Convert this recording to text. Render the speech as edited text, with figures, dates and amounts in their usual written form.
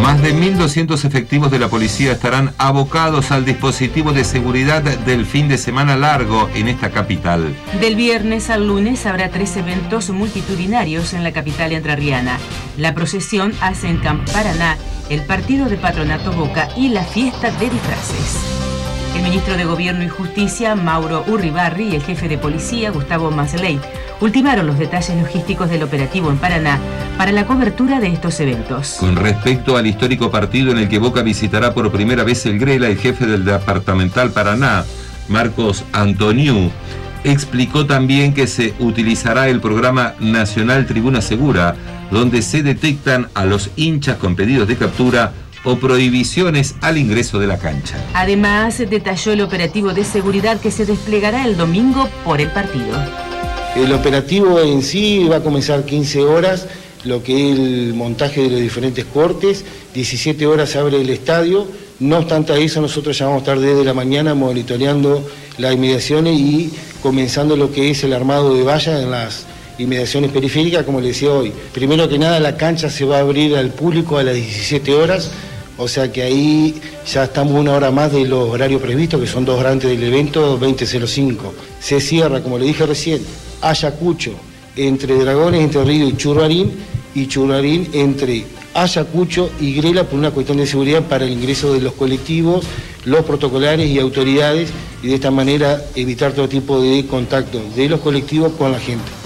Más de 1.200 efectivos de la policía estarán abocados al dispositivo de seguridad del fin de semana largo en esta capital. Del viernes al lunes habrá 3 eventos multitudinarios en la capital entrerriana. La procesión Hacen-Camp Paraná, el partido de Patronato Boca y la fiesta de disfraces. El ministro de Gobierno y Justicia, Mauro Urribarri, y el jefe de policía, Gustavo Masley, ultimaron los detalles logísticos del operativo en Paraná para la cobertura de estos eventos. Con respecto al histórico partido en el que Boca visitará por primera vez el Grela, el jefe del departamental Paraná, Marcos Antoniu, explicó también que se utilizará el programa nacional Tribuna Segura, donde se detectan a los hinchas con pedidos de captura o prohibiciones al ingreso de la cancha. Además, detalló el operativo de seguridad que se desplegará el domingo por el partido. El operativo en sí va a comenzar 15 horas, lo que es el montaje de los diferentes cortes, 17 horas se abre el estadio. No obstante a eso, nosotros ya vamos a estar desde la mañana monitoreando las inmediaciones y comenzando lo que es el armado de vallas en las inmediaciones periféricas, como les decía hoy. Primero que nada, la cancha se va a abrir al público a las 17 horas, o sea que ahí ya estamos 1 hora más de los horarios previstos, que son 2 horas antes del evento, 20:05. Se cierra, como le dije recién, Ayacucho entre Dragones, Entre Ríos y Churrarín entre Ayacucho y Grela por una cuestión de seguridad para el ingreso de los colectivos, los protocolares y autoridades, y de esta manera evitar todo tipo de contacto de los colectivos con la gente.